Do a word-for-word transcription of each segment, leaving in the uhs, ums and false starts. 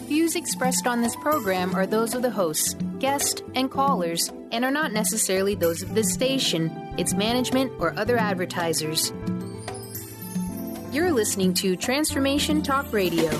views expressed on this program are those of the hosts, guests, and callers, and are not necessarily those of this station, its management, or other advertisers. You're listening to Transformation Talk Radio.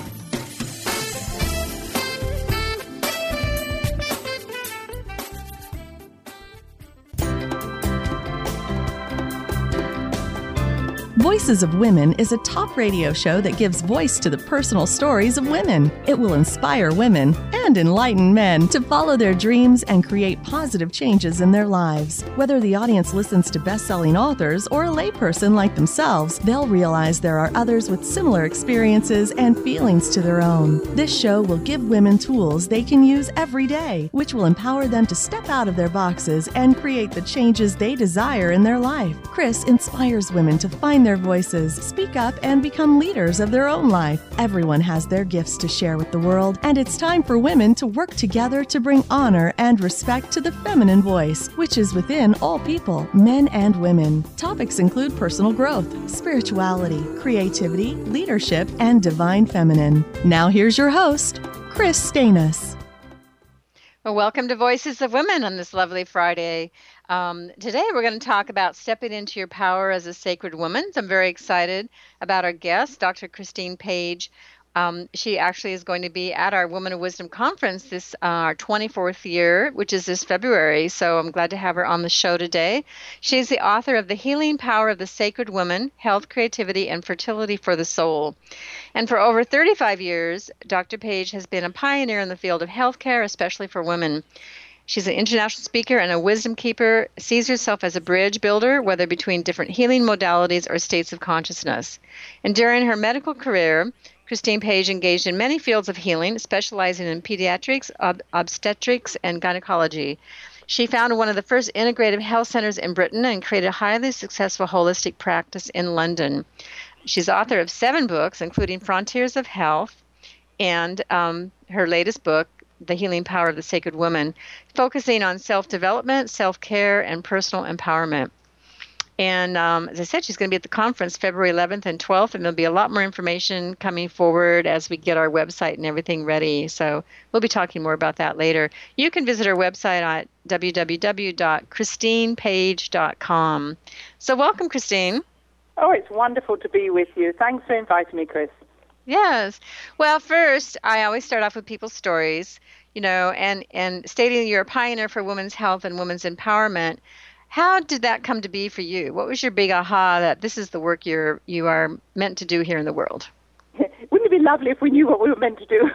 Voices of Women is a talk radio show that gives voice to the personal stories of women. It will inspire women and enlighten men to follow their dreams and create positive changes in their lives. Whether the audience listens to best-selling authors or a layperson like themselves, they'll realize there are others with similar experiences and feelings to their own. This show will give women tools they can use every day, which will empower them to step out of their boxes and create the changes they desire in their life. Chris inspires women to find their voices, speak up, and become leaders of their own life. Everyone has their gifts to share with the world, and it's time for women to work together to bring honor and respect to the feminine voice, which is within all people, men and women. Topics include personal growth, spirituality, creativity, leadership, and divine feminine. Now here's your host, Chris Stanis. Well, welcome to Voices of Women on this lovely Friday. Um, today we're going to talk about stepping into your power as a sacred woman. So I'm very excited about our guest, Doctor Christine Page. Um, she actually is going to be at our Women of Wisdom conference this uh, our twenty-fourth year, which is this February. So I'm glad to have her on the show today. She's the author of The Healing Power of the Sacred Woman, Health, Creativity, and Fertility for the Soul. And for over thirty-five years, Doctor Page has been a pioneer in the field of healthcare, especially for women. She's an international speaker and a wisdom keeper, sees herself as a bridge builder, whether between different healing modalities or states of consciousness. And during her medical career, Christine Page engaged in many fields of healing, specializing in pediatrics, ob- obstetrics, and gynecology. She founded one of the first integrative health centers in Britain and created a highly successful holistic practice in London. She's author of seven books, including Frontiers of Health and um, her latest book, The Healing Power of the Sacred Woman, focusing on self-development, self-care, and personal empowerment. And um, as I said, she's going to be at the conference February eleventh and twelfth, and there'll be a lot more information coming forward as we get our website and everything ready. So we'll be talking more about that later. You can visit our website at w w w dot christine page dot com. So welcome, Christine. Oh, it's wonderful to be with you. Thanks for inviting me, Chris. Yes. Well, first, I always start off with people's stories, you know, and, and stating you're a pioneer for women's health and women's empowerment. How did that come to be for you? What was your big aha that this is the work you're you are meant to do here in the world? Wouldn't it be lovely if we knew what we were meant to do?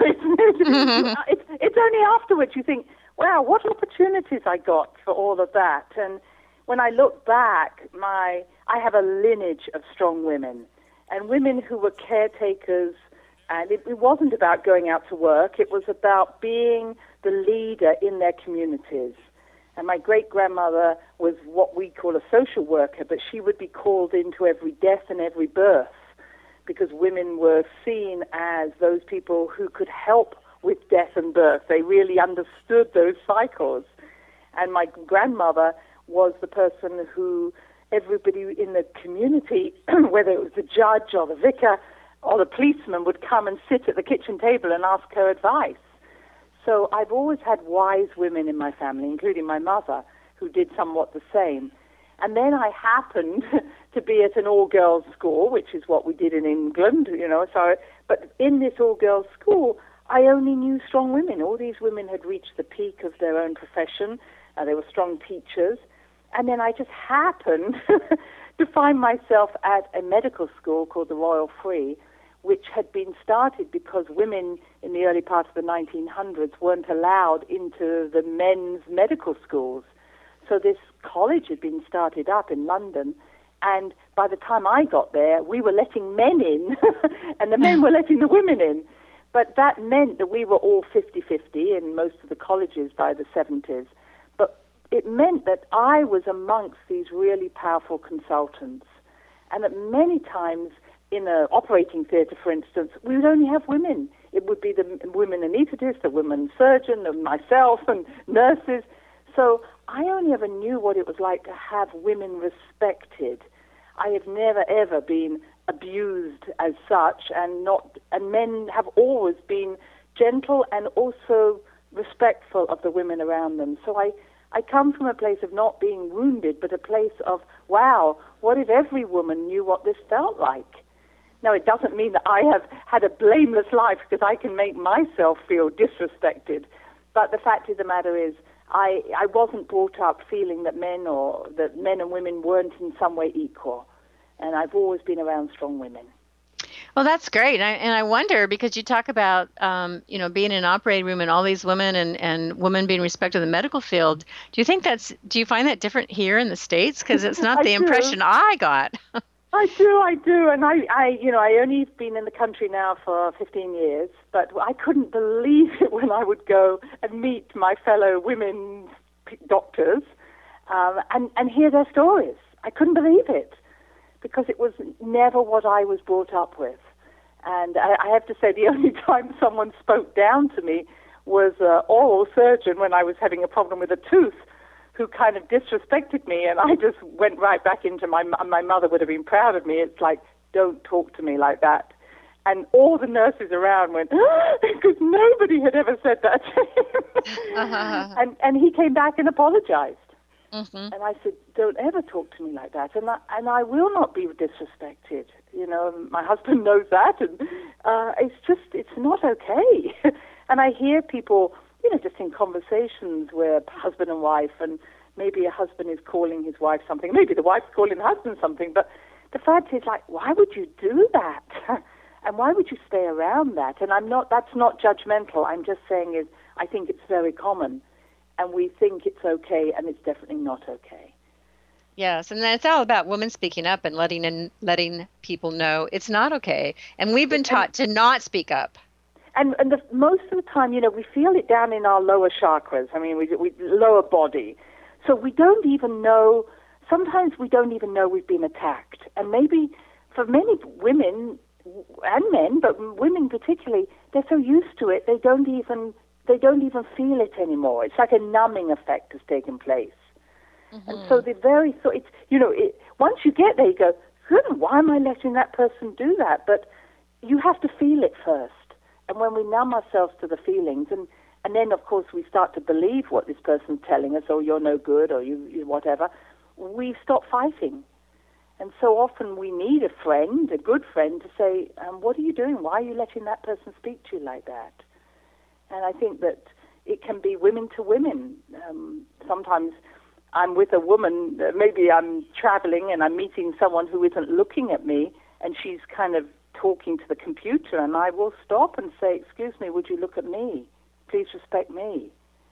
it's, it's only afterwards you think, wow, what opportunities I got for all of that. And when I look back, my I have a lineage of strong women, and women who were caretakers. And it, it wasn't about going out to work. It was about being the leader in their communities. And my great-grandmother was what we call a social worker, but she would be called into every death and every birth because women were seen as those people who could help with death and birth. They really understood those cycles. And my grandmother was the person who everybody in the community, whether it was the judge or the vicar or the policeman, would come and sit at the kitchen table and ask her advice. So I've always had wise women in my family, including my mother, who did somewhat the same. And then I happened to be at an all-girls school, which is what we did in England, you know. So, but in this all-girls school, I only knew strong women. All these women had reached the peak of their own profession. Uh, they were strong teachers. And then I just happened to find myself at a medical school called the Royal Free, which had been started because women in the early part of the nineteen hundreds weren't allowed into the men's medical schools. So this college had been started up in London, and by the time I got there, we were letting men in, and the men were letting the women in. But that meant that we were all fifty-fifty in most of the colleges by the seventies. But it meant that I was amongst these really powerful consultants, and that many times in an operating theatre, for instance, we would only have women. It would be the women anaesthetists, the women surgeon, and myself, and nurses. So I only ever knew what it was like to have women respected. I have never, ever been abused as such, and not. And men have always been gentle and also respectful of the women around them. So I, I come from a place of not being wounded, but a place of, wow, what if every woman knew what this felt like? Now, it doesn't mean that I have had a blameless life, because I can make myself feel disrespected. But the fact of the matter is, I, I wasn't brought up feeling that men or that men and women weren't in some way equal. And I've always been around strong women. Well, that's great. And I, and I wonder, because you talk about, um, you know, being in an operating room and all these women and, and women being respected in the medical field. Do you think that's, do you find that different here in the States? Because it's not the do. impression I got. I do, I do. And I, I, you know, I only been in the country now for fifteen years, but I couldn't believe it when I would go and meet my fellow women doctors um, and, and hear their stories. I couldn't believe it, because it was never what I was brought up with. And I, I have to say, the only time someone spoke down to me was an oral surgeon when I was having a problem with a tooth, who kind of disrespected me, and I just went right back into my, my mother would have been proud of me. It's like, don't talk to me like that. And all the nurses around went, because nobody had ever said that to him. uh-huh. and, and he came back and apologized. Mm-hmm. And I said, don't ever talk to me like that. And I, and I will not be disrespected. You know, my husband knows that. And uh, it's just, it's not okay. And I hear people, you know, just in conversations where husband and wife, and maybe a husband is calling his wife something, maybe the wife's calling the husband something, but the fact is, like, why would you do that? And why would you stay around that? And I'm not, that's not judgmental. I'm just saying is, I think it's very common. And we think it's okay, and it's definitely not okay. Yes, and it's all about women speaking up and letting and letting people know it's not okay. And we've been taught to not speak up. And, and the, most of the time, you know, we feel it down in our lower chakras. I mean, we, we lower body. So we don't even know, sometimes we don't even know we've been attacked. And maybe for many women and men, but women particularly, they're so used to it, they don't even they don't even feel it anymore. It's like a numbing effect has taken place. Mm-hmm. And so the very, so it's, you know, it, once you get there, you go, hmm, why am I letting that person do that? But you have to feel it first. And when we numb ourselves to the feelings, and, and then, of course, we start to believe what this person's telling us, oh, you're no good, or you, you whatever, we stop fighting. And so often we need a friend, a good friend, to say, um, what are you doing? Why are you letting that person speak to you like that? And I think that it can be women to women. Um, sometimes I'm with a woman, uh, maybe I'm traveling and I'm meeting someone who isn't looking at me, and she's kind of talking to the computer, and I will stop and say, excuse me, would you look at me? Please respect me.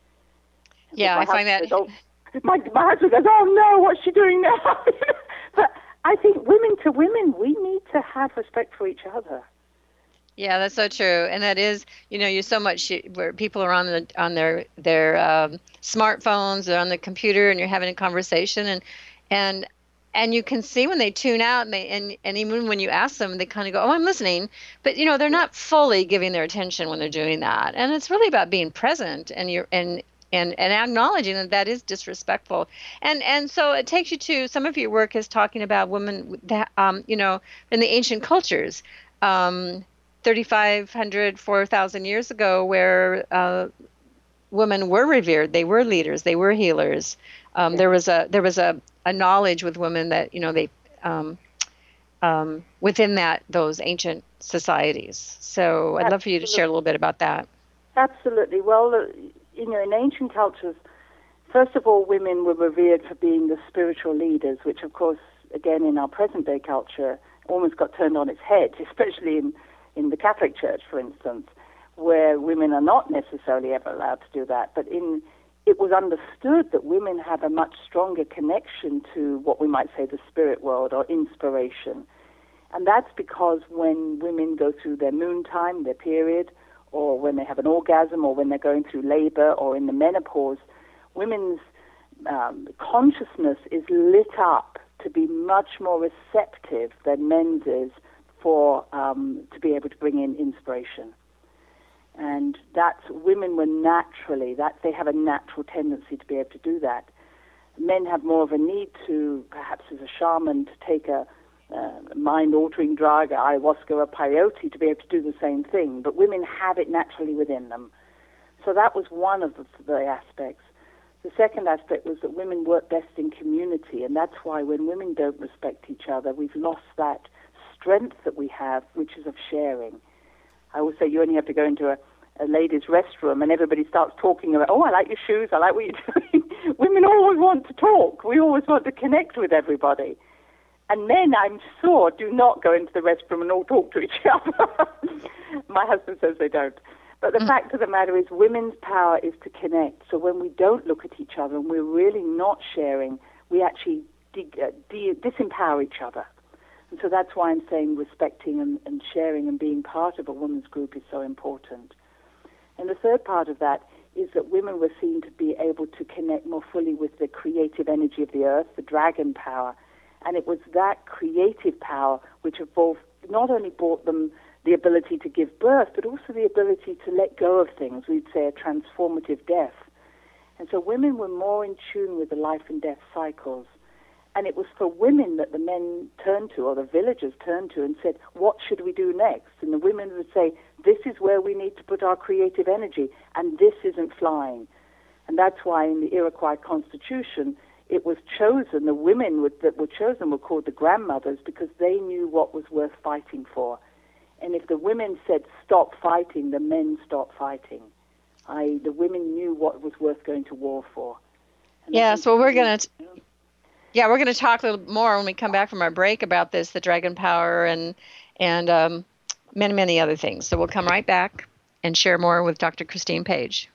And yeah, I find that... Says, oh, my, my husband goes, oh no, what's she doing now? But I think women to women, we need to have respect for each other. Yeah, that's so true, and that is, you know, you're so much where people are on the on their their um, smartphones or on the computer, and you're having a conversation, and and and you can see when they tune out, and they and, and even when you ask them, they kind of go, oh, I'm listening, but you know, they're not fully giving their attention when they're doing that, and it's really about being present and you're and. And, and acknowledging that that is disrespectful. And and so it takes you to, some of your work is talking about women that, um, you know, in the ancient cultures, um, thirty-five hundred, four thousand years ago, where uh, women were revered, they were leaders, they were healers. Um, there was a there was a, a knowledge with women that, you know, they um, um, within that those ancient societies. So I'd love for you to share a little bit about that. Absolutely. Well, uh, you know, in ancient cultures, first of all, women were revered for being the spiritual leaders, which, of course, again, in our present-day culture, almost got turned on its head, especially in, in the Catholic Church, for instance, where women are not necessarily ever allowed to do that. But in it was understood that women have a much stronger connection to what we might say the spirit world or inspiration. And that's because when women go through their moon time, their period, or when they have an orgasm, or when they're going through labor, or in the menopause, women's um, consciousness is lit up to be much more receptive than men's is for um, to be able to bring in inspiration. And that's, women were naturally, that they have a natural tendency to be able to do that. Men have more of a need to, perhaps as a shaman, to take a, uh, mind-altering drug, ayahuasca or peyote, to be able to do the same thing. But women have it naturally within them. So that was one of the, the aspects. The second aspect was that women work best in community, and that's why when women don't respect each other, we've lost that strength that we have, which is of sharing. I always say you only have to go into a, a ladies' restroom and everybody starts talking about, oh, I like your shoes, I like what you're doing. Women always want to talk. We always want to connect with everybody. And men, I'm sure, do not go into the restroom and all talk to each other. My husband says they don't. But the mm. fact of the matter is women's power is to connect. So when we don't look at each other and we're really not sharing, we actually de- uh, de- disempower each other. And so that's why I'm saying respecting and, and sharing and being part of a women's group is so important. And the third part of that is that women were seen to be able to connect more fully with the creative energy of the earth, the dragon power. And it was that creative power which evolved, not only brought them the ability to give birth, but also the ability to let go of things. We'd say a transformative death. And so women were more in tune with the life and death cycles. And it was for women that the men turned to, or the villagers turned to, and said, what should we do next? And the women would say, this is where we need to put our creative energy, and this isn't flying. And that's why in the Iroquois Constitution, it was chosen, the women would, that were chosen were called the grandmothers, because they knew what was worth fighting for. And if the women said, stop fighting, the men stopped fighting. I, the women knew what was worth going to war for. And yeah, so we're going to... Yeah, we're going to talk a little more when we come back from our break about this, the dragon power and and um, many, many other things. So we'll come right back and share more with Doctor Christine Page.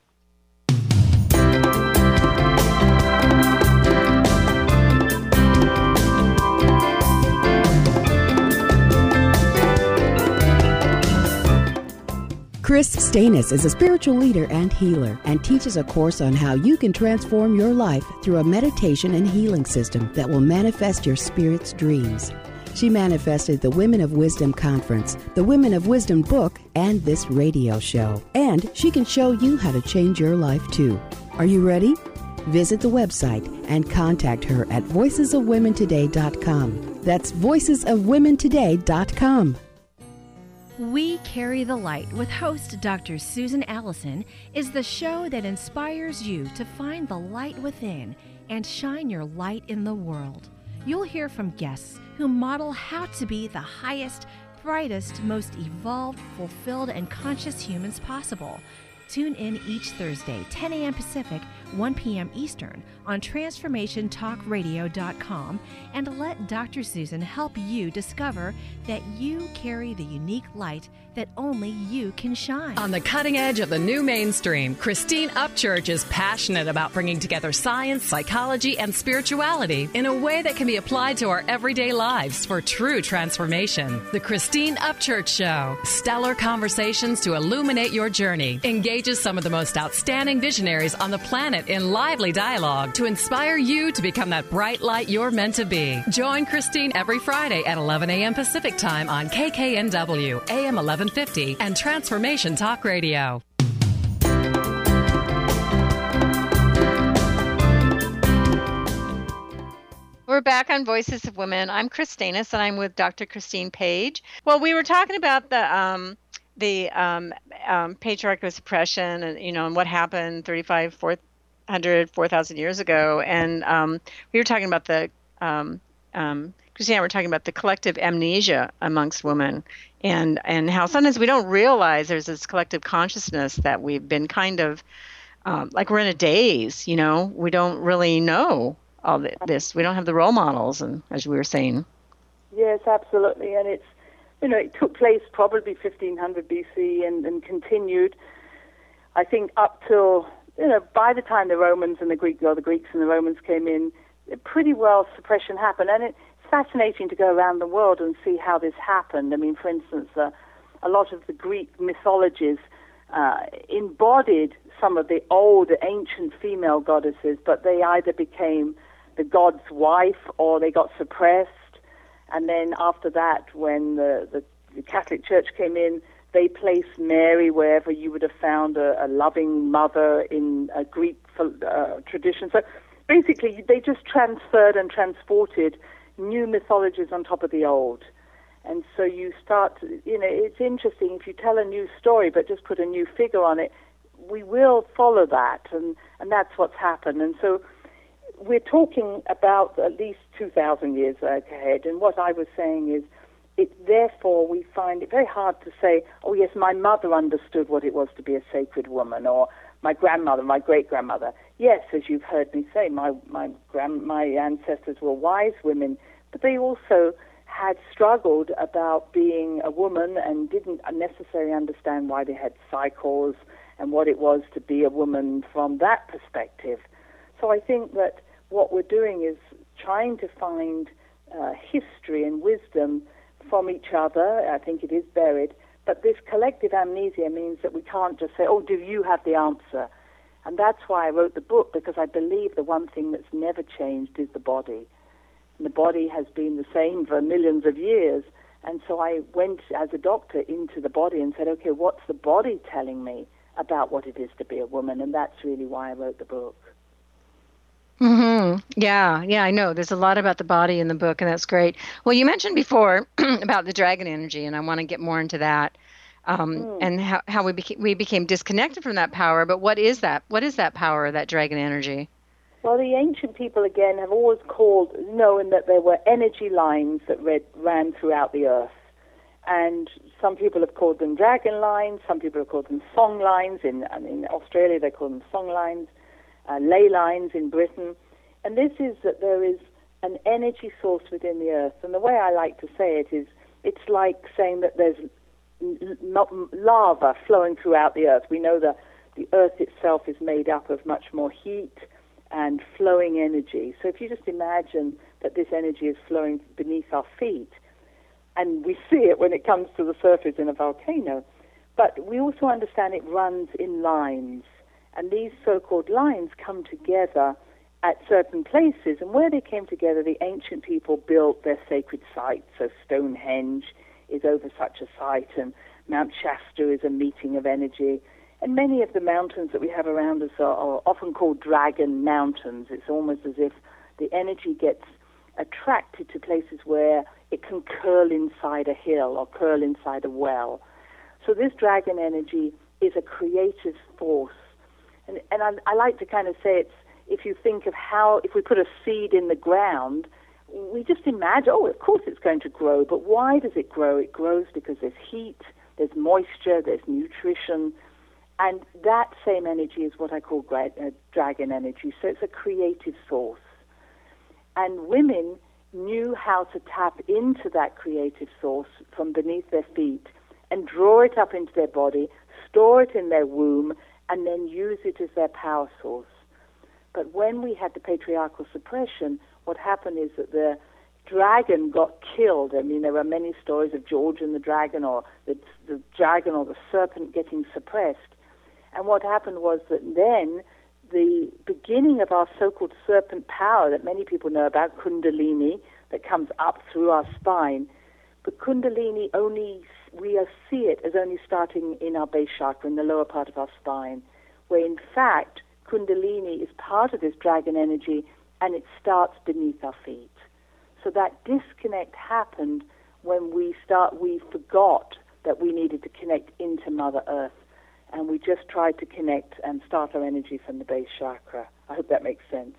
Chris Stanis is a spiritual leader and healer and teaches a course on how you can transform your life through a meditation and healing system that will manifest your spirit's dreams. She manifested the Women of Wisdom Conference, the Women of Wisdom book, and this radio show. And she can show you how to change your life too. Are you ready? Visit the website and contact her at voices of women today dot com. That's voices of women today dot com. We Carry the Light with host Doctor Susan Allison is the show that inspires you to find the light within and shine your light in the world. You'll hear from guests who model how to be the highest, brightest, most evolved, fulfilled, and conscious humans possible. Tune in each Thursday, ten a.m. Pacific, one p.m. Eastern, on transformation talk radio dot com, and let Doctor Susan help you discover that you carry the unique light that only you can shine. On the cutting edge of the new mainstream, Christine Upchurch is passionate about bringing together science, psychology, and spirituality in a way that can be applied to our everyday lives for true transformation. The Christine Upchurch Show. Stellar conversations to illuminate your journey. Engages some of the most outstanding visionaries on the planet in lively dialogue to inspire you to become that bright light you're meant to be. Join Christine every Friday at eleven a.m. Pacific Time on K K N W, A M eleven fifty, and Transformation Talk Radio. We're back on Voices of Women. I'm Chris Stanis, and I'm with Doctor Christine Page. Well, we were talking about the um, the um, um, patriarchal suppression, and you know, and what happened thirty-five, four hundred, four thousand years ago, and um, we were talking about the um, um, Christine and I were talking about the collective amnesia amongst women, and and how sometimes we don't realize there's this collective consciousness that we've been kind of um, like we're in a daze. You know, we don't really know all this. We don't have the role models, and as we were saying. Yes, absolutely, and it's you know it took place probably fifteen hundred B C and, and continued, I think, up till you know by the time the Romans and the Greek or the Greeks and the Romans came in, pretty well suppression happened, and it's fascinating to go around the world and see how this happened. I mean, for instance, uh, a lot of the Greek mythologies uh, embodied some of the old ancient female goddesses, but they either became the god's wife or they got suppressed. And then after that, when the, the, the Catholic Church came in, they placed Mary wherever you would have found a, a loving mother in a Greek uh, tradition. So basically, they just transferred and transported, new mythologies on top of the old. And so you start, to, you know, it's interesting. If you tell a new story but just put a new figure on it, we will follow that, and, and that's what's happened. And so we're talking about at least two thousand years ahead, and what I was saying is, it, therefore, we find it very hard to say, oh, yes, my mother understood what it was to be a sacred woman, or my grandmother, my great-grandmother. Yes, as you've heard me say, my, my, grand, my ancestors were wise women, but they also had struggled about being a woman and didn't necessarily understand why they had cycles and what it was to be a woman from that perspective. So I think that what we're doing is trying to find uh, history and wisdom from each other. I think it is buried, but this collective amnesia means that we can't just say, oh, do you have the answer? And that's why I wrote the book, because I believe the one thing that's never changed is the body. And the body has been the same for millions of years. And so I went as a doctor into the body and said, okay, what's the body telling me about what it is to be a woman? And that's really why I wrote the book. Mm-hmm. Yeah, yeah, I know. There's a lot about the body in the book, and that's great. Well, you mentioned before about the dragon energy, and I want to get more into that, um, mm. and how, how we, beca- we became disconnected from that power. But what is that? What is that power, that dragon energy? Well, the ancient people, again, have always called, knowing that there were energy lines that read, ran throughout the earth. And some people have called them dragon lines, some people have called them song lines. In, in Australia, they call them song lines, uh, ley lines in Britain. And this is that there is an energy source within the earth. And the way I like to say it is, it's like saying that there's l- lava flowing throughout the earth. We know that the earth itself is made up of much more heat and flowing energy. So if you just imagine that this energy is flowing beneath our feet, and we see it when it comes to the surface in a volcano, but we also understand it runs in lines, and these so-called lines come together at certain places, and where they came together, the ancient people built their sacred sites. So Stonehenge is over such a site, and Mount Shasta is a meeting of energy. And many of the mountains that we have around us are, are often called dragon mountains. It's almost as if the energy gets attracted to places where it can curl inside a hill or curl inside a well. So this dragon energy is a creative force. And, and I, I like to kind of say it's, if you think of how, if we put a seed in the ground, we just imagine, oh, of course it's going to grow. But why does it grow? It grows because there's heat, there's moisture, there's nutrition. And that same energy is what I call gra- uh, dragon energy. So it's a creative source. And women knew how to tap into that creative source from beneath their feet and draw it up into their body, store it in their womb, and then use it as their power source. But when we had the patriarchal suppression, what happened is that the dragon got killed. I mean, there are many stories of George and the dragon, or the, the dragon or the serpent getting suppressed. And what happened was that then the beginning of our so-called serpent power that many people know about, Kundalini, that comes up through our spine, but Kundalini only, we see it as only starting in our base chakra, in the lower part of our spine, where in fact Kundalini is part of this dragon energy and it starts beneath our feet. So that disconnect happened when we start, we forgot that we needed to connect into Mother Earth. And we just tried to connect and start our energy from the base chakra. I hope that makes sense.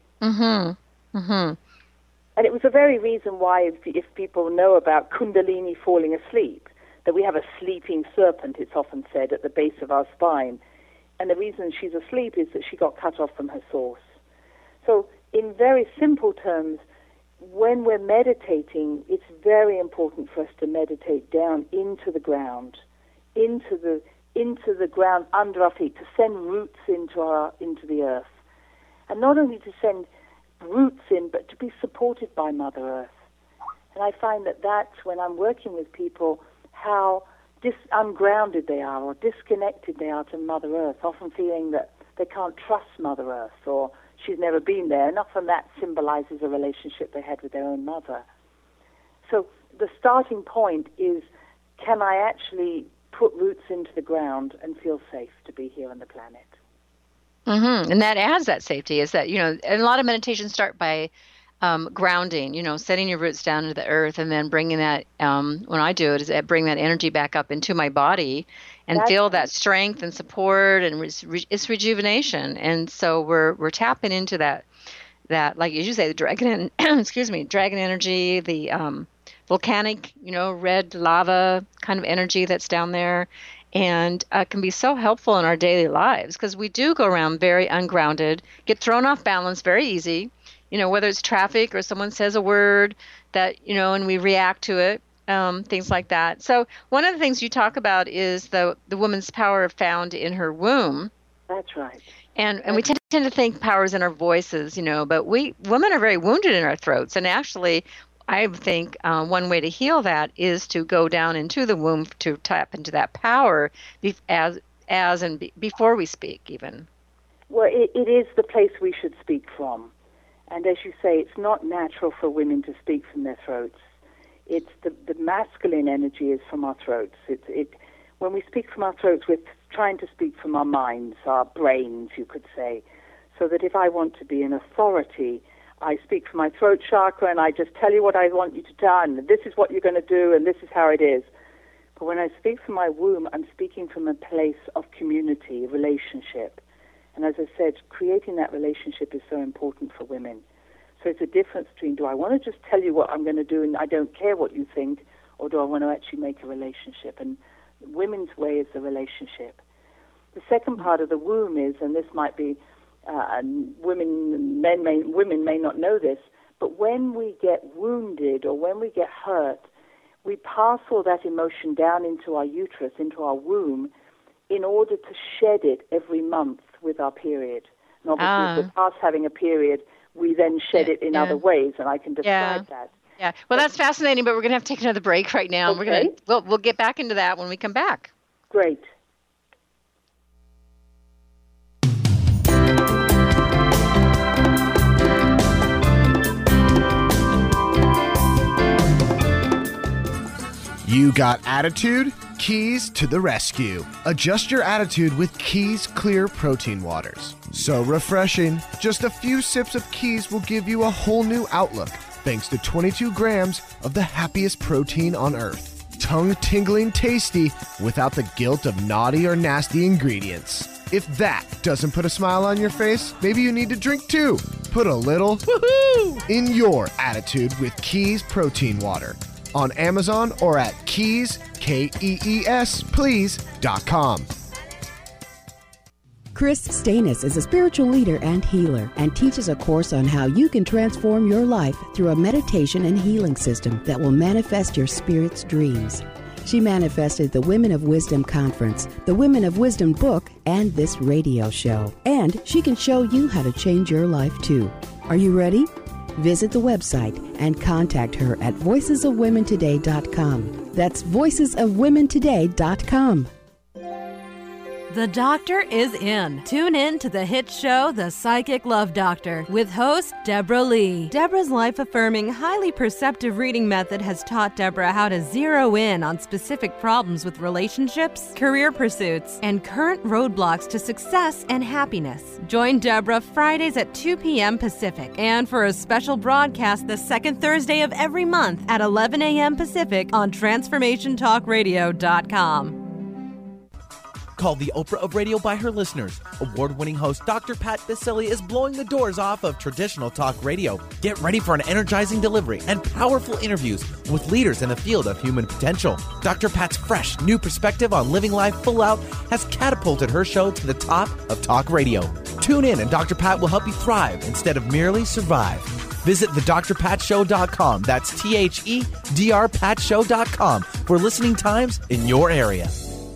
Mm-hmm. Mm-hmm. And it was the very reason why, if, if people know about Kundalini falling asleep, that we have a sleeping serpent, it's often said, at the base of our spine. And the reason she's asleep is that she got cut off from her source. So in very simple terms, when we're meditating, it's very important for us to meditate down into the ground, into the into the ground under our feet, to send roots into our into the earth. And not only to send roots in, but to be supported by Mother Earth. And I find that that's when I'm working with people, how dis- ungrounded they are or disconnected they are to Mother Earth, often feeling that they can't trust Mother Earth or she's never been there. And often that symbolizes a relationship they had with their own mother. So the starting point is, can I actually put roots into the ground and feel safe to be here on the planet? Mm-hmm. And that adds that safety, is that, you know, and a lot of meditations start by um, grounding, you know, setting your roots down into the earth and then bringing that, um, when I do it, is bring that energy back up into my body and That's feel right. that strength and support, and re- it's rejuvenation. And so we're we're tapping into that, that like as you say, the dragon, excuse me, dragon energy, the um, volcanic, you know, red lava kind of energy that's down there, and uh, can be so helpful in our daily lives because we do go around very ungrounded, get thrown off balance very easy. You know, whether it's traffic or someone says a word that, you know, and we react to it, um, things like that. So one of the things you talk about is the the woman's power found in her womb. That's right. And and we tend, tend to think power is in our voices, you know, but we women are very wounded in our throats. And actually, I think uh, one way to heal that is to go down into the womb to tap into that power be, as as and be, before we speak, even. Well, it, it is the place we should speak from. And as you say, it's not natural for women to speak from their throats. It's the, the masculine energy is from our throats. It's, it, when we speak from our throats, we're trying to speak from our minds, our brains, you could say. So that if I want to be an authority, I speak from my throat chakra and I just tell you what I want you to do, and this is what you're going to do, and this is how it is. But when I speak from my womb, I'm speaking from a place of community, relationship. And as I said, creating that relationship is so important for women. So it's a difference between, do I want to just tell you what I'm going to do and I don't care what you think, or do I want to actually make a relationship? And women's way is the relationship. The second part of the womb is, and this might be, uh, women, men may, women may not know this, but when we get wounded or when we get hurt, we pass all that emotion down into our uterus, into our womb, in order to shed it every month with our period. And obviously, Ah. if we're past having a period, we then shed Yeah, it in yeah. other ways, and I can describe Yeah. that. Yeah. Well, that's fascinating, but we're going to have to take another break right now. Okay. We're going to we'll we'll get back into that when we come back. Great. You got attitude? Keys to the rescue. Adjust your attitude with Keys Clear Protein Waters. So refreshing. Just a few sips of Keys will give you a whole new outlook, thanks to twenty-two grams of the happiest protein on earth. Tongue-tingling tasty without the guilt of naughty or nasty ingredients. If that doesn't put a smile on your face, maybe you need to drink too. Put a little woohoo in your attitude with Keys Protein Water. On Amazon or at keys, K E E S, please, dot com. Chris Stanis is a spiritual leader and healer and teaches a course on how you can transform your life through a meditation and healing system that will manifest your spirit's dreams. She manifested the Women of Wisdom Conference, the Women of Wisdom book, and this radio show. And she can show you how to change your life too. Are you ready? Visit the website and contact her at voices of women today dot com. That's voices of women today dot com. The doctor is in. Tune in to the hit show, The Psychic Love Doctor, with host Deborah Lee. Deborah's life-affirming, highly perceptive reading method has taught Deborah how to zero in on specific problems with relationships, career pursuits, and current roadblocks to success and happiness. Join Deborah Fridays at two p.m. Pacific, and for a special broadcast the second Thursday of every month at eleven a.m. Pacific on transformation talk radio dot com. Called the Oprah of radio by her listeners, award-winning host Doctor Pat Baccili is blowing the doors off of traditional talk radio. Get ready for an energizing delivery and powerful interviews with leaders in the field of human potential. Doctor Pat's fresh, new perspective on living life full out has catapulted her show to the top of talk radio. Tune in and Doctor Pat will help you thrive instead of merely survive. Visit the dr pat show dot com. That's T H E D R pat show dot com for listening times in your area.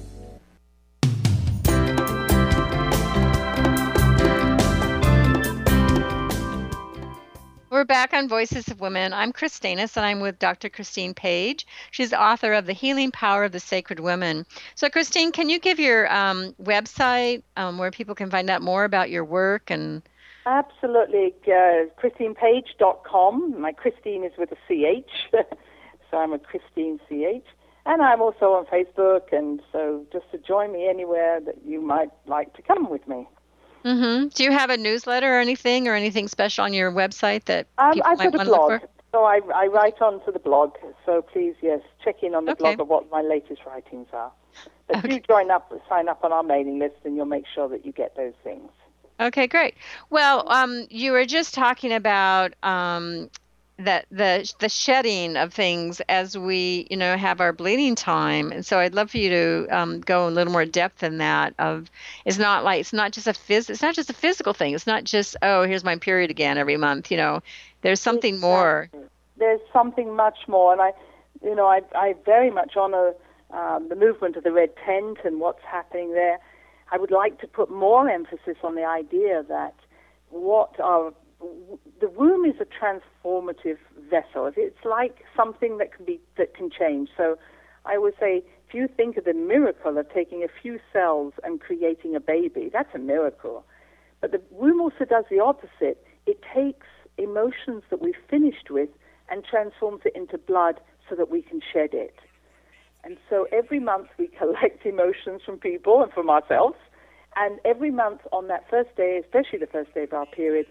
We're back on Voices of Women. I'm Chris Stanis, and I'm with Doctor Christine Page. She's the author of The Healing Power of the Sacred Woman. So, Christine, can you give your um, website um, where people can find out more about your work? And Absolutely. Uh, christine page dot com. My Christine is with a C H, so I'm a Christine C H. And I'm also on Facebook, and so just to join me anywhere that you might like to come with me. Mm-hmm. Do you have a newsletter or anything or anything special on your website that Um, people I've might got a want to look blog, for? so I, I write on to the blog. So please, yes, check in on the Okay. blog of what my latest writings are. But Okay. do join up, sign up on our mailing list, and you'll make sure that you get those things. Okay, great. Well, um, you were just talking about um, that the the shedding of things as we, you know, have our bleeding time, and so I'd love for you to um, go a little more depth in that. Of it's not like it's not just a phys it's not just a physical thing. It's not just, oh, here's my period again every month. You know, there's something more. Exactly. There's something much more, and I, you know, I I very much honor um, the movement of the Red Tent and what's happening there. I would like to put more emphasis on the idea that what our the womb is a transformative vessel. It's like something that can be that can change. So I would say, if you think of the miracle of taking a few cells and creating a baby, that's a miracle. But the womb also does the opposite. It takes emotions that we've finished with and transforms it into blood so that we can shed it. And so every month we collect emotions from people and from ourselves. And every month on that first day, especially the first day of our period,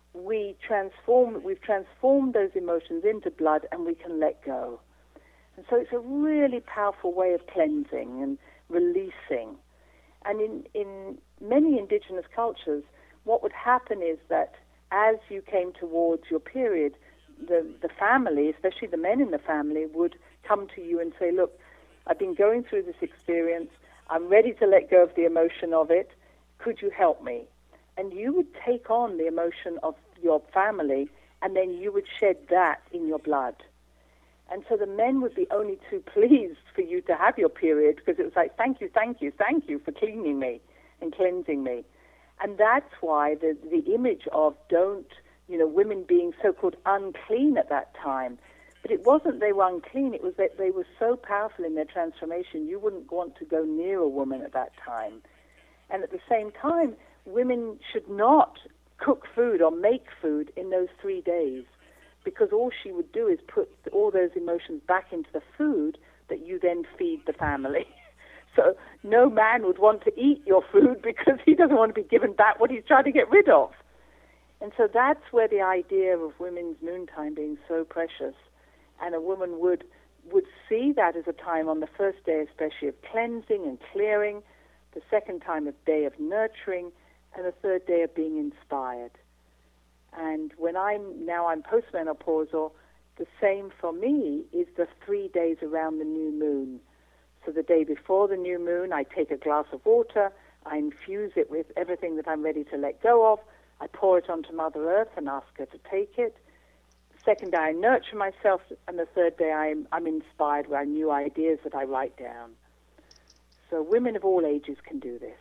we transform, we've transformed those emotions into blood and we can let go. And so it's a really powerful way of cleansing and releasing. And in, in many indigenous cultures, what would happen is that as you came towards your period, the, the family, especially the men in the family, would come to you and say, look, I've been going through this experience. I'm ready to let go of the emotion of it. Could you help me? And you would take on the emotion of your family, and then you would shed that in your blood. And so the men would be only too pleased for you to have your period, because it was like, thank you, thank you, thank you for cleaning me and cleansing me. And that's why the, the image of don't, you know, women being so-called unclean at that time. But it wasn't they were unclean, it was that they were so powerful in their transformation, you wouldn't want to go near a woman at that time. And at the same time, women should not cook food or make food in those three days, because all she would do is put all those emotions back into the food that you then feed the family. So no man would want to eat your food because he doesn't want to be given back what he's trying to get rid of. And so that's where the idea of women's noontime being so precious. And a woman would would see that as a time on the first day, especially of cleansing and clearing, the second time of day of nurturing, and the third day of being inspired. And when I'm now I'm postmenopausal, the same for me is the three days around the new moon. So the day before the new moon, I take a glass of water, I infuse it with everything that I'm ready to let go of, I pour it onto Mother Earth and ask her to take it. Second day, I nurture myself, and the third day, I'm, I'm inspired by new ideas that I write down. So women of all ages can do this.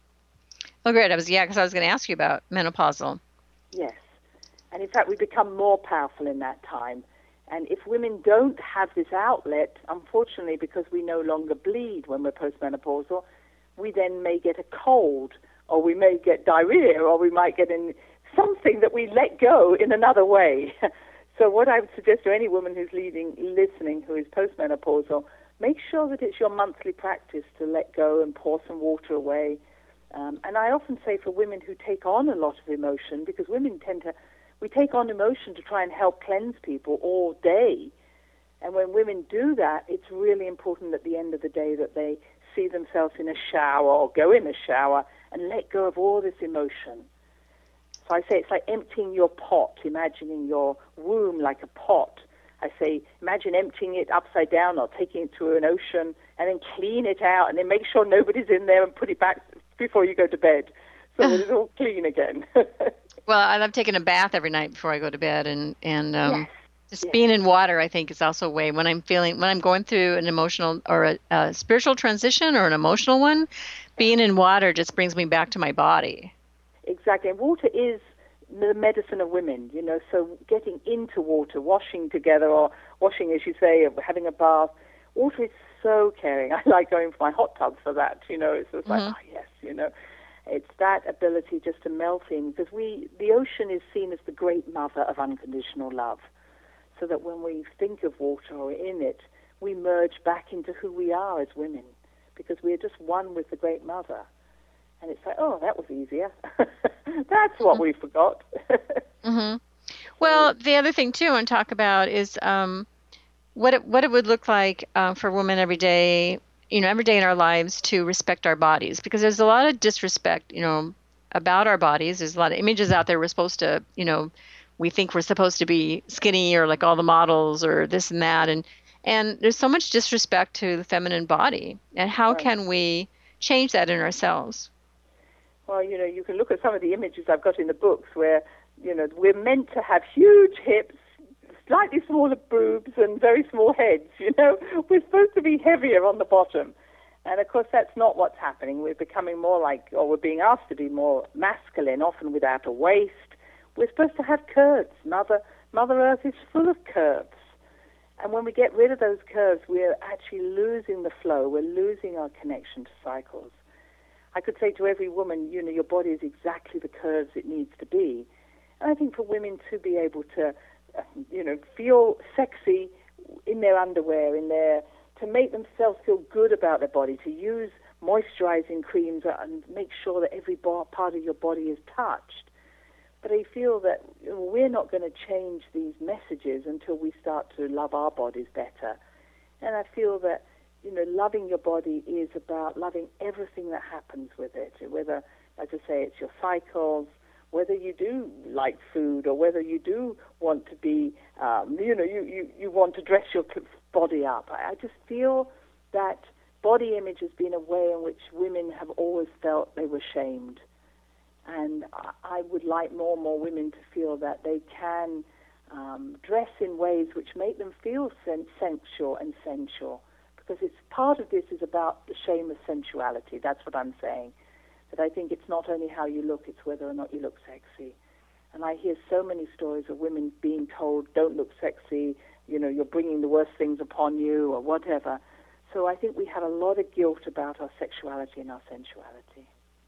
Oh, great. I was, yeah, because I was going to ask you about menopausal. Yes. And in fact, we become more powerful in that time. And if women don't have this outlet, unfortunately, because we no longer bleed when we're postmenopausal, we then may get a cold, or we may get diarrhea, or we might get in something that we let go in another way. So what I would suggest to any woman who's leading, listening, who is postmenopausal, make sure that it's your monthly practice to let go and pour some water away. Um, and I often say for women who take on a lot of emotion, because women tend to, we take on emotion to try and help cleanse people all day. And when women do that, it's really important at the end of the day that they see themselves in a shower or go in a shower and let go of all this emotion. So I say it's like emptying your pot, imagining your womb like a pot. I say, imagine emptying it upside down or taking it to an ocean and then clean it out and then make sure nobody's in there and put it back before you go to bed so that it's all clean again. Well, I love taking a bath every night before I go to bed, and, and um, yes. just yes. being in water, I think, is also a way when I'm feeling, when I'm going through an emotional or a, a spiritual transition or an emotional one, being in water just brings me back to my body. Exactly. And water is the medicine of women, you know, so getting into water, washing together or washing, as you say, or having a bath, water is so caring. I like going for my hot tub for that, you know, it's just mm-hmm. like, oh, yes, you know. It's that ability just to melt in, because we, the ocean is seen as the great mother of unconditional love, so that when we think of water or in it, we merge back into who we are as women, because we are just one with the great mother. And it's like, oh, that was easier. That's what mm-hmm. we forgot. mm-hmm. Well, the other thing, too, I want to talk about is um, what it, what it would look like uh, for women every day, you know, every day in our lives to respect our bodies. Because there's a lot of disrespect, you know, about our bodies. There's a lot of images out there we're supposed to, you know, we think we're supposed to be skinny or like all the models or this and that. And, and there's so much disrespect to the feminine body. And how Right. can we change that in ourselves? Well, you know, you can look at some of the images I've got in the books where, you know, we're meant to have huge hips, slightly smaller boobs, and very small heads, you know. We're supposed to be heavier on the bottom. And, of course, that's not what's happening. We're becoming more like, or we're being asked to be more masculine, often without a waist. We're supposed to have curves. Mother, Mother Earth is full of curves. And when we get rid of those curves, we're actually losing the flow. We're losing our connection to cycles. I could say to every woman, you know, your body is exactly the curves it needs to be. And I think for women to be able to, uh, you know, feel sexy in their underwear, in their, to make themselves feel good about their body, to use moisturizing creams and make sure that every bar, part of your body is touched. But I feel that we're not going to change these messages until we start to love our bodies better. And I feel that, you know, loving your body is about loving everything that happens with it, whether, as I say, it's your cycles, whether you do like food or whether you do want to be, um, you know, you, you, you want to dress your body up. I, I just feel that body image has been a way in which women have always felt they were shamed. And I would like more and more women to feel that they can um, dress in ways which make them feel sen- sensual and sensual. Because it's part of this is about the shame of sensuality. That's what I'm saying. That I think it's not only how you look, it's whether or not you look sexy. And I hear so many stories of women being told, don't look sexy, you know, you're bringing the worst things upon you or whatever. So I think we have a lot of guilt about our sexuality and our sensuality.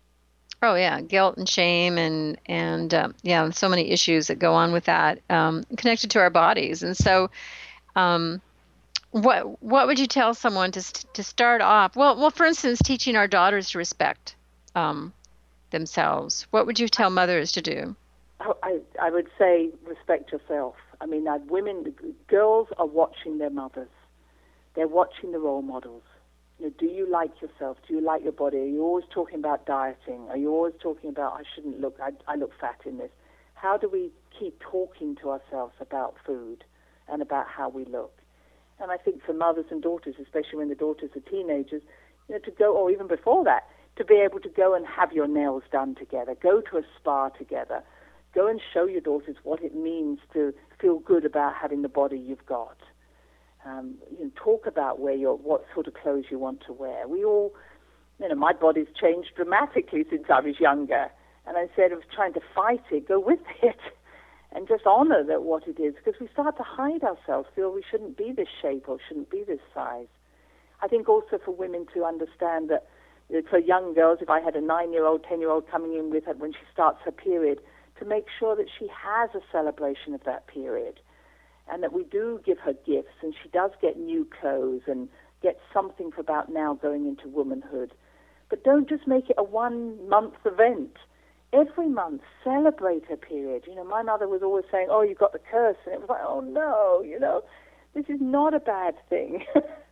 Oh yeah, guilt and shame and and um, yeah, so many issues that go on with that um, connected to our bodies. And so, um, what what would you tell someone to to start off? Well, well, for instance, teaching our daughters to respect um, themselves. What would you tell mothers to do? I I would say respect yourself. I mean, uh, women, girls are watching their mothers. They're watching the role models. You know, do you like yourself? Do you like your body? Are you always talking about dieting? Are you always talking about, I shouldn't look, I, I look fat in this? How do we keep talking to ourselves about food and about how we look? And I think for mothers and daughters, especially when the daughters are teenagers, you know, to go, or even before that, to be able to go and have your nails done together, go to a spa together, go and show your daughters what it means to feel good about having the body you've got. Um, you know, talk about where you're, what sort of clothes you want to wear. We all, you know, my body's changed dramatically since I was younger, and instead of trying to fight it, go with it, and just honor that what it is, because we start to hide ourselves, feel we shouldn't be this shape or shouldn't be this size. I think also for women to understand that, you know, for young girls, if I had a nine-year-old, ten-year-old coming in with her when she starts her period, to make sure that she has a celebration of that period. And that we do give her gifts, and she does get new clothes and get something for about now going into womanhood. But don't just make it a one-month event. Every month, celebrate her period. You know, my mother was always saying, oh, you've got the curse. And it was like, oh, no, you know, this is not a bad thing.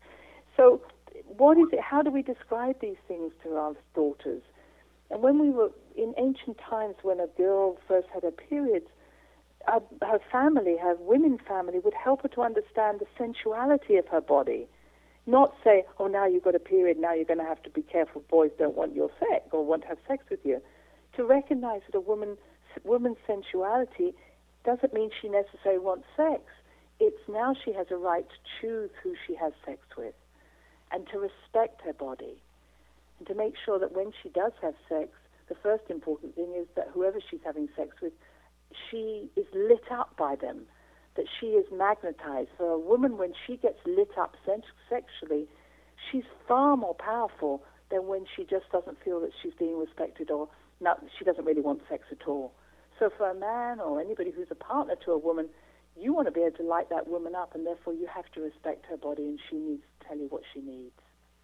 So what is it? How do we describe these things to our daughters? And when we were in ancient times, when a girl first had her periods, Her, her family, her women family, would help her to understand the sensuality of her body. Not say, oh, now you've got a period, now you're going to have to be careful, boys don't want your sex or want to have sex with you. To recognize that a woman, woman's sensuality doesn't mean she necessarily wants sex. It's now she has a right to choose who she has sex with and to respect her body and to make sure that when she does have sex, the first important thing is that whoever she's having sex with, she is lit up by them, that she is magnetized. For a woman, when she gets lit up sexually, she's far more powerful than when she just doesn't feel that she's being respected or not, she doesn't really want sex at all. So for a man or anybody who's a partner to a woman, you want to be able to light that woman up, and therefore you have to respect her body, and she needs to tell you what she needs.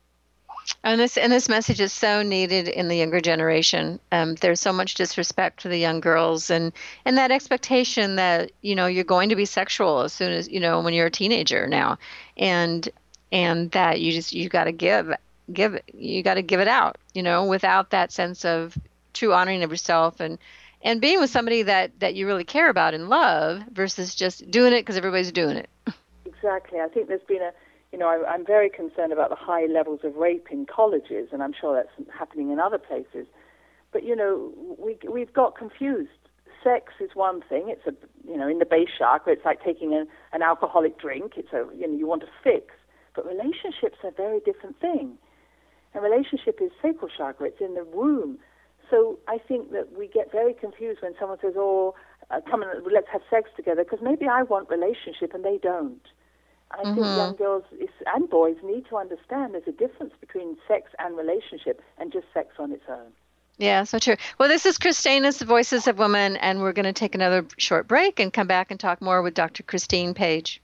And this and this message is so needed in the younger generation. Um, there's so much disrespect for the young girls, and, and that expectation that, you know, you're going to be sexual as soon as, you know, when you're a teenager now, and and that you just you got to give give you got to give it out, you know, without that sense of true honoring of yourself and and being with somebody that that you really care about and love versus just doing it because everybody's doing it. Exactly. I think there's been a You know, I, I'm very concerned about the high levels of rape in colleges, and I'm sure that's happening in other places. But, you know, we, we've got confused. Sex is one thing. It's, a you know, in the base chakra, it's like taking a, an alcoholic drink. It's a, you know, you want to fix. But relationships are a very different thing. And relationship is sacral chakra. It's in the womb. So I think that we get very confused when someone says, oh, uh, come and let's have sex together, because maybe I want relationship and they don't. I mm-hmm. think young girls and boys need to understand there's a difference between sex and relationship and just sex on its own. Yeah, so true. Well, this is Christine, the Voices of Women, and we're going to take another short break and come back and talk more with Doctor Christine Page.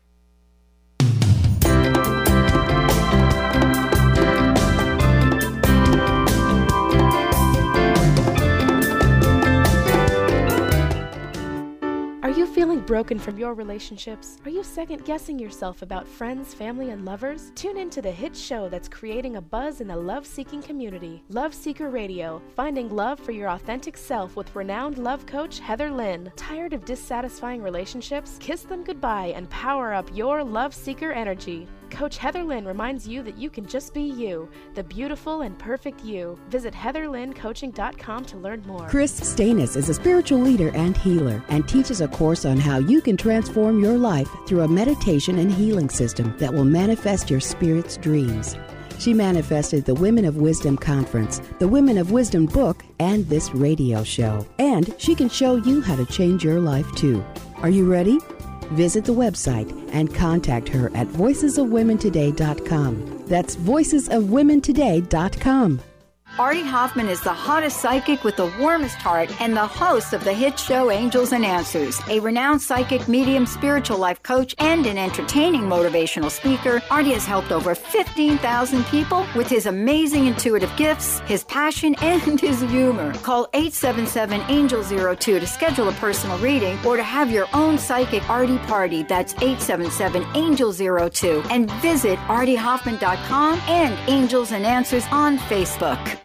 Are you feeling broken from your relationships? Are you second-guessing yourself about friends, family, and lovers? Tune in to the hit show that's creating a buzz in the love-seeking community, Love Seeker Radio, finding love for your authentic self with renowned love coach Heather Lynn. Tired of dissatisfying relationships? Kiss them goodbye and power up your love seeker energy. Coach Heather Lynn reminds you that you can just be you, the beautiful and perfect you. Visit heather lynn coaching dot com to learn more. Chris Stanis is a spiritual leader and healer and teaches a course on how you can transform your life through a meditation and healing system that will manifest your spirit's dreams. She manifested the Women of Wisdom Conference, the Women of Wisdom book, and this radio show. And she can show you how to change your life too. Are you ready? Visit the website and contact her at voices of women today dot com. That's voices of women today dot com. Artie Hoffman is the hottest psychic with the warmest heart and the host of the hit show Angels and Answers. A renowned psychic, medium, spiritual life coach, and an entertaining motivational speaker, Artie has helped over fifteen thousand people with his amazing intuitive gifts, his passion, and his humor. Call eight seven seven, angel zero two to schedule a personal reading or to have your own psychic Artie party. That's eight seven seven, angel zero two. And visit artie hoffman dot com and Angels and Answers on Facebook.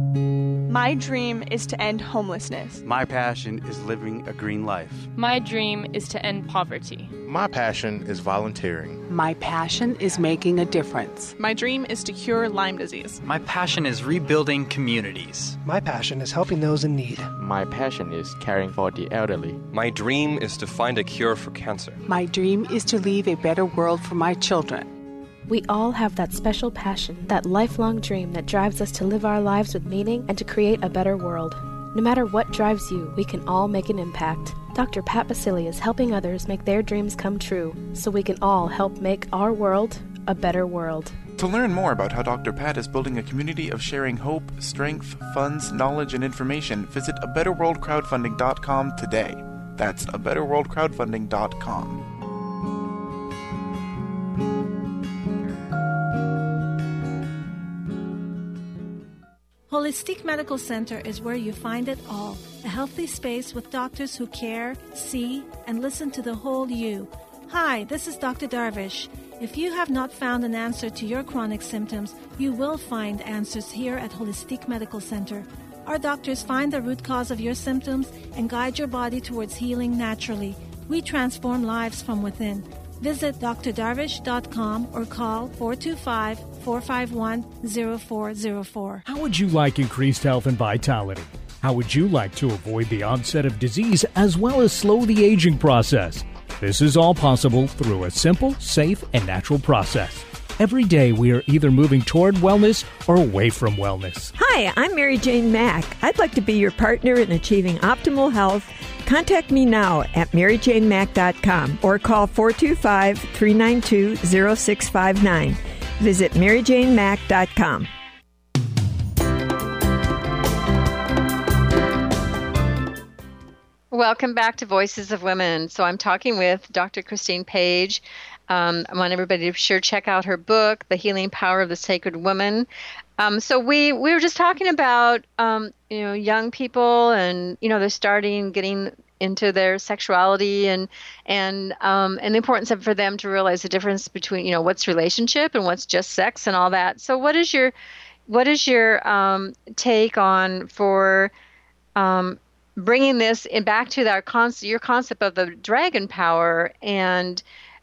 My dream is to end homelessness. My passion is living a green life. My dream is to end poverty. My passion is volunteering. My passion is making a difference. My dream is to cure Lyme disease. My passion is rebuilding communities. My passion is helping those in need. My passion is caring for the elderly. My dream is to find a cure for cancer. My dream is to leave a better world for my children. We all have that special passion, that lifelong dream that drives us to live our lives with meaning and to create a better world. No matter what drives you, we can all make an impact. Doctor Pat Baccili is helping others make their dreams come true, so we can all help make our world a better world. To learn more about how Doctor Pat is building a community of sharing hope, strength, funds, knowledge, and information, visit a better world crowdfunding dot com today. That's a better world crowdfunding dot com. Holistic Medical Center is where you find it all. A healthy space with doctors who care, see, and listen to the whole you. Hi, this is Doctor Darvish. If you have not found an answer to your chronic symptoms, you will find answers here at Holistic Medical Center. Our doctors find the root cause of your symptoms and guide your body towards healing naturally. We transform lives from within. Visit d r darvish dot com or call four two five, four five one, zero four zero four. How would you like increased health and vitality? How would you like to avoid the onset of disease as well as slow the aging process? This is all possible through a simple, safe, and natural process. Every day we are either moving toward wellness or away from wellness. Hi, I'm Mary Jane Mack. I'd like to be your partner in achieving optimal health. Contact me now at mary jane mack dot com or call four two five, three nine two, zero six five nine. Visit mary jane mack dot com. Welcome back to Voices of Women. So I'm talking with Doctor Christine Page. Um, I want everybody to sure check out her book, The Healing Power of the Sacred Woman. Um, so we we were just talking about um, you know, young people, and you know, they're starting getting into their sexuality, and and um, and the importance of for them to realize the difference between, you know, what's relationship and what's just sex and all that. So what is your what is your um, take on for um, bringing this in back to our con- your concept of the dragon power, and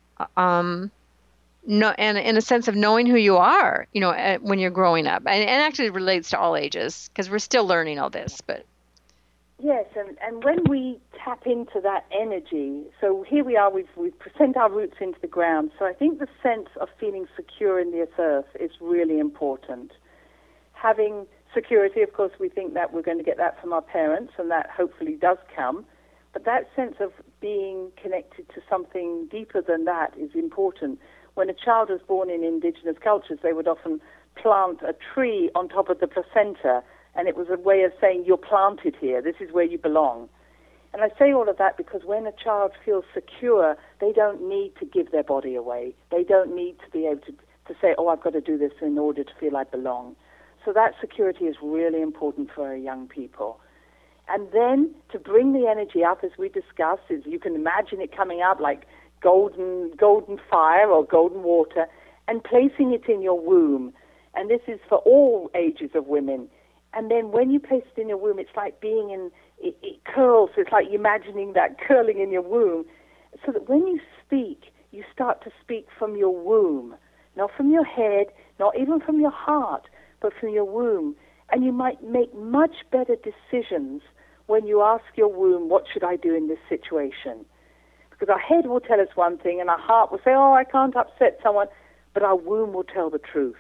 um, no, and in a sense of knowing who you are, you know, uh, when you're growing up, and, and actually relates to all ages because we're still learning all this. But yes, and, and when we tap into that energy, so here we are, we've we've sent our roots into the ground. So I think the sense of feeling secure in this earth is really important. Having security, of course, we think that we're going to get that from our parents, and that hopefully does come. But that sense of being connected to something deeper than that is important. When a child was born in indigenous cultures, they would often plant a tree on top of the placenta, and it was a way of saying, you're planted here, this is where you belong. And I say all of that because when a child feels secure, they don't need to give their body away. They don't need to be able to, to say, oh, I've got to do this in order to feel I belong. So that security is really important for our young people. And then to bring the energy up, as we discussed, is you can imagine it coming up like golden golden fire or golden water, and placing it in your womb. And this is for all ages of women. And then when you place it in your womb, it's like being in, it, it curls, it's like imagining that curling in your womb, so that when you speak, you start to speak from your womb, not from your head, not even from your heart, but from your womb. And you might make much better decisions when you ask your womb, what should I do in this situation? Because our head will tell us one thing, and our heart will say, oh, I can't upset someone, but our womb will tell the truth.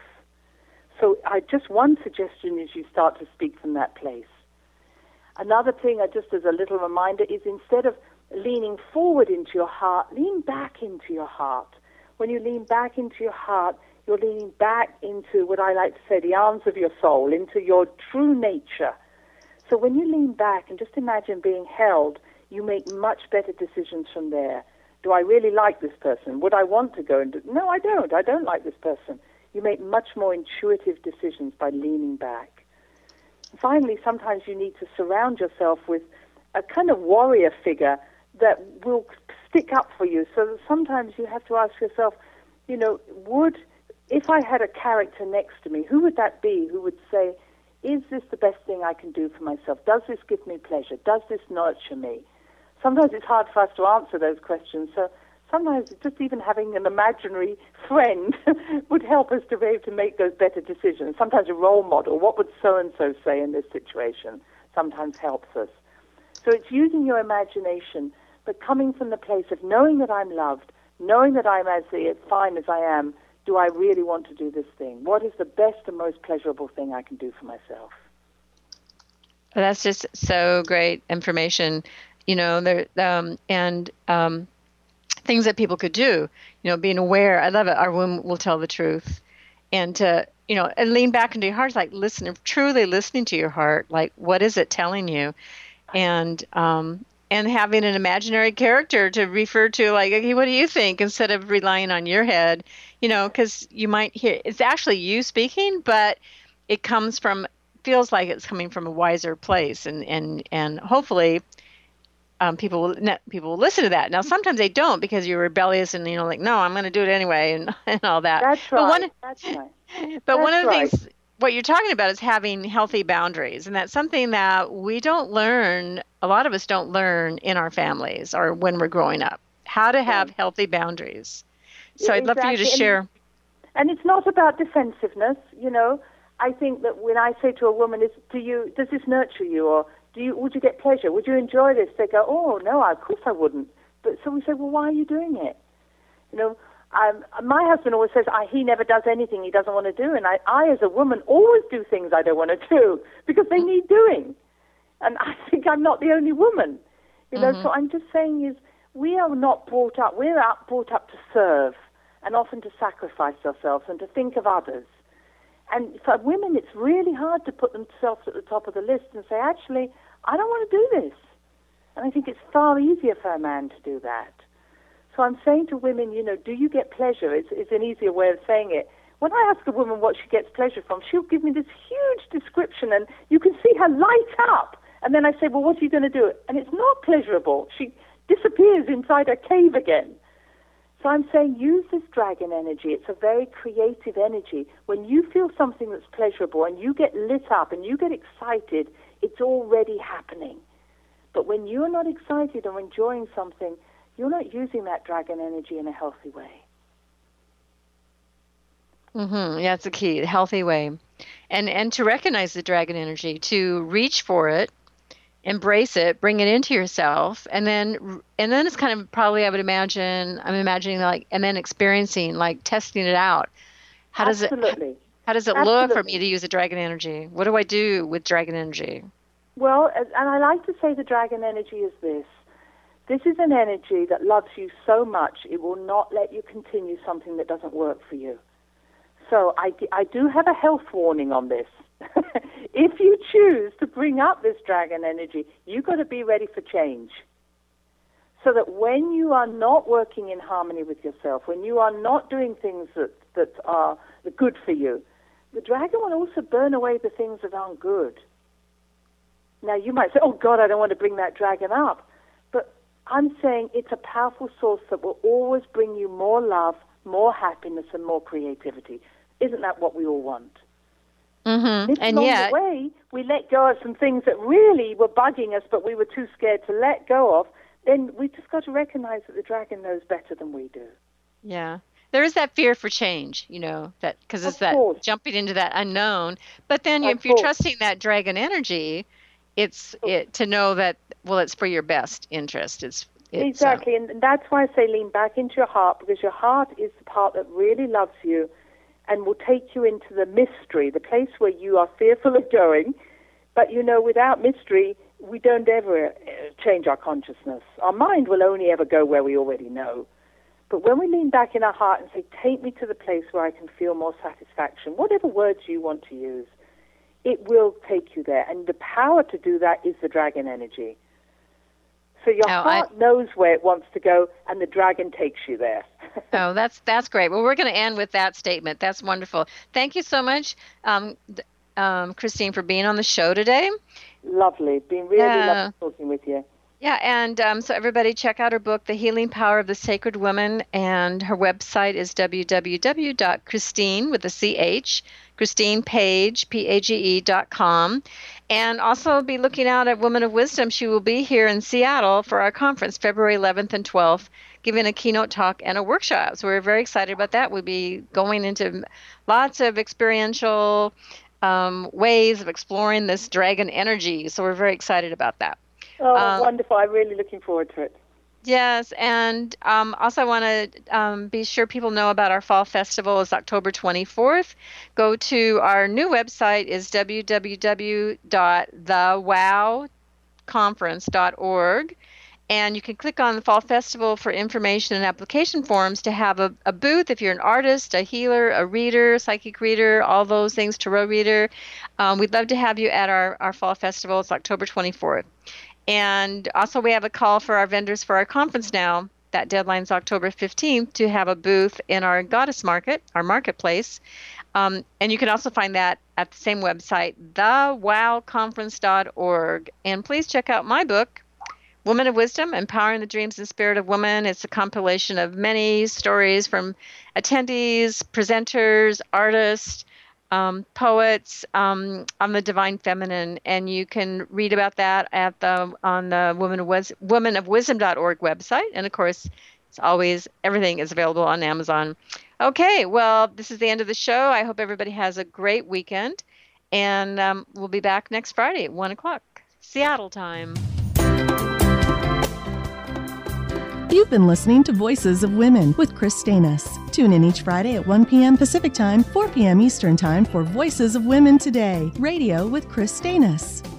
So I, just one suggestion is you start to speak from that place. Another thing, uh, just as a little reminder, is instead of leaning forward into your heart, lean back into your heart. When you lean back into your heart, you're leaning back into what I like to say, the arms of your soul, into your true nature. So when you lean back and just imagine being held, you make much better decisions from there. Do I really like this person? Would I want to go and do? No, I don't. I don't like this person. You make much more intuitive decisions by leaning back. Finally, sometimes you need to surround yourself with a kind of warrior figure that will stick up for you. So sometimes you have to ask yourself, you know, would, if I had a character next to me, who would that be who would say, is this the best thing I can do for myself? Does this give me pleasure? Does this nurture me? Sometimes it's hard for us to answer those questions, so sometimes just even having an imaginary friend would help us to be able to make those better decisions. Sometimes a role model, what would so-and-so say in this situation, sometimes helps us. So it's using your imagination, but coming from the place of knowing that I'm loved, knowing that I'm as fine as I am. Do I really want to do this thing? What is the best and most pleasurable thing I can do for myself? Well, that's just so great information. You know, there um, and um, things that people could do. You know, being aware. I love it. Our womb will tell the truth, and to you know, and lean back into your heart, like listen, truly listening to your heart. Like, what is it telling you? And um, and having an imaginary character to refer to, like, okay, what do you think? Instead of relying on your head, you know, because you might hear it's actually you speaking, but it comes from feels like it's coming from a wiser place, and and and hopefully. Um, people will people will listen to that. Now, sometimes they don't because you're rebellious and, you know, like, no, I'm going to do it anyway, and, and all that. That's right. But one, that's right. But that's one of the right. things, what you're talking about is having healthy boundaries. And that's something that we don't learn, a lot of us don't learn in our families or when we're growing up, how to have right. healthy boundaries. So yeah, I'd love exactly. for you to share. And, and it's not about defensiveness, you know. I think that when I say to a woman, is, do you, does this nurture you, or Do you, would you get pleasure? Would you enjoy this? They go, oh, no, of course I wouldn't. But so we say, well, why are you doing it? You know, um, my husband always says I, he never does anything he doesn't want to do. And I, I, as a woman, always do things I don't want to do because they need doing. And I think I'm not the only woman. You know, mm-hmm. So I'm just saying is we are not brought up, we're out, brought up to serve and often to sacrifice ourselves and to think of others. And for women, it's really hard to put themselves at the top of the list and say, actually, I don't want to do this. And I think it's far easier for a man to do that. So I'm saying to women, you know, do you get pleasure? It's, it's an easier way of saying it. when I ask a woman what she gets pleasure from, she'll give me this huge description, and you can see her light up. And then I say, well, what are you going to do? And it's not pleasurable. She disappears inside her cave again. So I'm saying use this dragon energy. It's a very creative energy. When you feel something that's pleasurable and you get lit up and you get excited, it's already happening. But when you're not excited or enjoying something, you're not using that dragon energy in a healthy way. Mm-hmm. Yeah, it's the key, a healthy way. And and to recognize the dragon energy, to reach for it, embrace it, bring it into yourself, and then and then it's kind of probably, I would imagine, I'm imagining like, and then experiencing, like testing it out. How does Absolutely. it how does it Absolutely. look for me to use the dragon energy? What do I do with dragon energy? Well, and I like to say the dragon energy is this. This is an energy that loves you so much it will not let you continue something that doesn't work for you. So I, I do have a health warning on this. If you choose to bring up this dragon energy, you've got to be ready for change. So that when you are not working in harmony with yourself, when you are not doing things that, that are good for you, the dragon will also burn away the things that aren't good. Now, you might say, oh, God, I don't want to bring that dragon up. But I'm saying it's a powerful source that will always bring you more love, more happiness, and more creativity. Isn't that what we all want? Mm-hmm. If And along yet, the way, we let go of some things that really were bugging us, but we were too scared to let go of, then we've just got to recognize that the dragon knows better than we do. yeah, there is that fear for change, you know, that because it's Of that course. jumping into that unknown. But then Of if you're course. trusting that dragon energy, it's it to know that, well, it's for your best interest. It's, it's Exactly, and that's why I say lean back into your heart, because your heart is the part that really loves you and will take you into the mystery, the place where you are fearful of going. But, you know, without mystery, we don't ever uh, change our consciousness. Our mind will only ever go where we already know. But when we lean back in our heart and say, take me to the place where I can feel more satisfaction, whatever words you want to use, it will take you there. And the power to do that is the dragon energy. So your Oh, heart I- knows where it wants to go, and the dragon takes you there. Oh, that's that's great. Well, we're going to end with that statement. That's wonderful. Thank you so much, um, th- um, Christine, for being on the show today. Lovely. Been really Yeah. lovely talking with you. Yeah, and um, so everybody check out her book, The Healing Power of the Sacred Woman, and her website is w w w dot christine with a C H, Christine Page, P A G E dot com. And also be looking out at Woman of Wisdom. She will be here in Seattle for our conference, February eleventh and twelfth, giving a keynote talk and a workshop. So we're very excited about that. We'll be going into lots of experiential um, ways of exploring this dragon energy. So we're very excited about that. Oh, Um, wonderful. I'm really looking forward to it. Yes, and um, also I want to um, be sure people know about our fall festival. It's October twenty-fourth. Go to our new website is w w w dot the wow conference dot org, and you can click on the fall festival for information and application forms to have a, a booth if you're an artist, a healer, a reader, psychic reader, all those things, tarot reader. Um, we'd love to have you at our, our fall festival. It's October twenty-fourth. And also we have a call for our vendors for our conference now. That deadline's October fifteenth to have a booth in our Goddess Market, our marketplace. Um, and you can also find that at the same website, the wow conference dot org. And please check out my book, Woman of Wisdom, Empowering the Dreams and Spirit of Women. It's a compilation of many stories from attendees, presenters, artists, Um, poets um, on the divine feminine, and you can read about that at the on the woman of Wis- woman of wisdom dot org website. And of course, it's always everything is available on Amazon. Okay, well, this is the end of the show. I hope everybody has a great weekend, and um, we'll be back next Friday at one o'clock Seattle time. You've been listening to Voices of Women with Chris Stanis. Tune in each Friday at one p.m. Pacific Time, four p.m. Eastern Time for Voices of Women Today, radio with Chris Stanis.